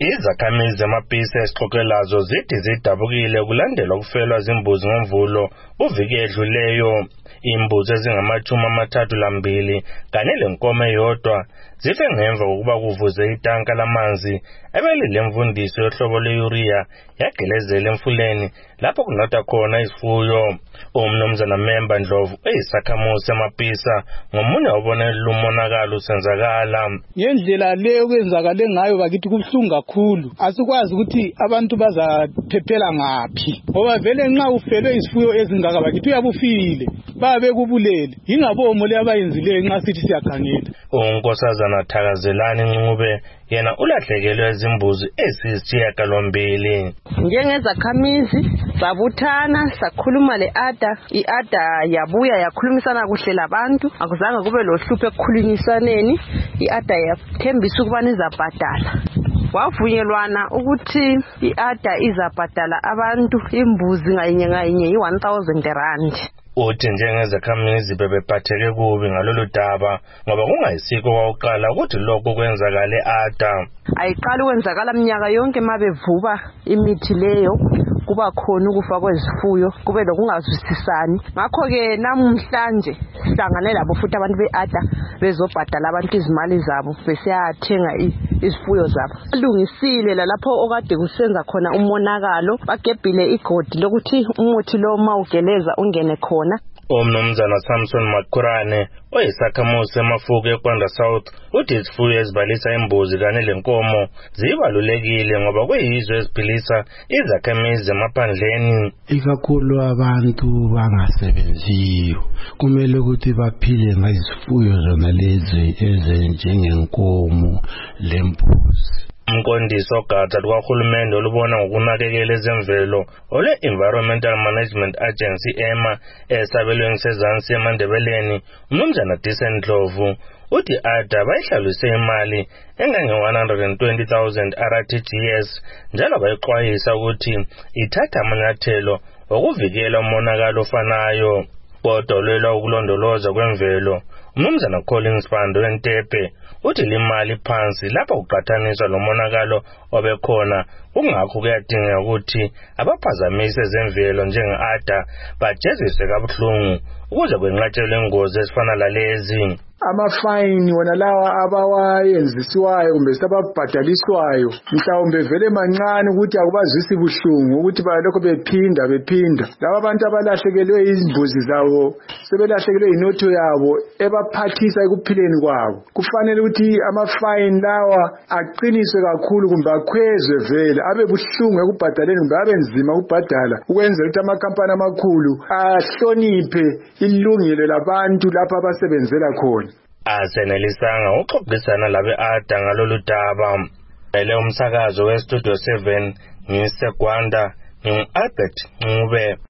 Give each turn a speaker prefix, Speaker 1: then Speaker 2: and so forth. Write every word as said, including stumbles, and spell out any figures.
Speaker 1: Izakhamizi zamapisi esixoxelazo zithi zidabukile kulandelwa kufelwa zimbuzi ngomvulo uviki edluleyo. Imbuzi ezingamachumi amathathu lambili kanye lenkomo eyodwa zife ngemva kokuba kuvuze itanka lamanzi ebelile mfundiso yohlobo lwe-urea yagelezela emfuleni lapho kunatha khona izifuyo. Umnumzana Memba Ndlovu eyisakhamuzi samapisa ngomunye wabona umonakalo usenzakala.
Speaker 2: Ngendlela leyo kwenzakale ngayo bakithi kubuhlungu kakhulu. Asikwazi ukuthi abantu bazaphephela ngaphi. Ngoba vele nxa ufelwe isifuyo ezingaka bakithi uyabufile. Babe kubulele. Ingabomo le abayenzileyo nxa sithi siyakhangela.
Speaker 1: Unkosazana Thakazelani Ncube yena ulahlekelwe izimbuzi ezisishiyagalombili.
Speaker 3: Njengezakhamizi sabuthana sakhuluma le-ada, i-ada yabuya yakhulumisana kuhle labantu, akuzange kube lohlupho ekukhulunyiswaneni. I-ada yathembisa ukubana izabhadala. Wavunyelwana ukuthi i-ada izabhadala abantu imbuzi ngayinye ngayinye i-one thousand rand.
Speaker 1: Uthi njengezakhamizi bebephatheke kubi ngalolu daba ngoba kungayisikho kwakuqala ukuthi lokho kwenzakale ada.
Speaker 3: Ayiqala ukwenzakala minyaka yonke mabevuba imithi leyo kuba khona ukufa kwezifuyo kube lokungazwisisani. Ngakho-ke namhlanje sihlangane labo futhi abantu be-ada bezobhadala abantu izimali zabo besiyathenga izifuyo zabo. Balungisile lalapho okade kusenza khona umonakalo, bagebhile igodi lokuthi umuthi lo mawugeleza ungene khona.
Speaker 1: Umnumzana Samson Makurane oyisakhamuzi semafuku eKwanda South uthi izifuyo ezibalisa imbuzi kanye lenkomo zibalulekile ngoba kuyizwe eziphilisa izakhamizi emaphandleni.
Speaker 4: Ikakhulu abantu bangasebenziyo kumele ukuthi baphile ngezifuyo zona lezi ezinjengenkomo lembuzi.
Speaker 1: Umqondisi ogatsha lukahulumende olubona ngokunakekela ezemvelo ole-Environmental Management Agency EMA esabelweni sezansi eMandebeleni umnumzana Decent Ndlovu uthi ada bayihlalise imali engange-one hundred twenty thousand R T G S njalo bayixwayisa ukuthi ithatha amanyathelo okuvikela umonakalo ofanayo. Kodwa olwela ukulondoloza kwemvelo umnumzana Collins Bando weNtepe uthi limali phansi lapho kuqhathaniswa nomonakalo obekhona, kungakho kuyadingeka ukuthi abaphazamisi ezemvelo njenge-ada bajeziswe kabuhlungu ukuze kwenqatshelwe ingozi ezifana lalezi.
Speaker 5: Amafayini wona lawa abawayenzisiwayo kumbe sababhadaliswayo mhlawumbe vele mancane ukuthi akubazwisi buhlungu ukuthi balokho bephinda bephinda. Laba abantu abalahlekelwe izimbuzi zawo sebelahlekelwe inotho yabo ebaphathisa ekuphileni kwabo. Kufanele ukuthi amafayini lawa aqiniswe kakhulu kumbe akhwezwe vele abe buhlungu ekubhadaleni kumbe abe nzima ukubhadala ukwenzela ukuthi amakampani amakhulu ahloniphe ilungelo labantu lapha abasebenzela khona.
Speaker 1: Asenelisanga uxoxisana labe-ada ngalolu daba. Ele umsakazo we-Studio seven ngise Gwanda ngingu-Albert Ncube.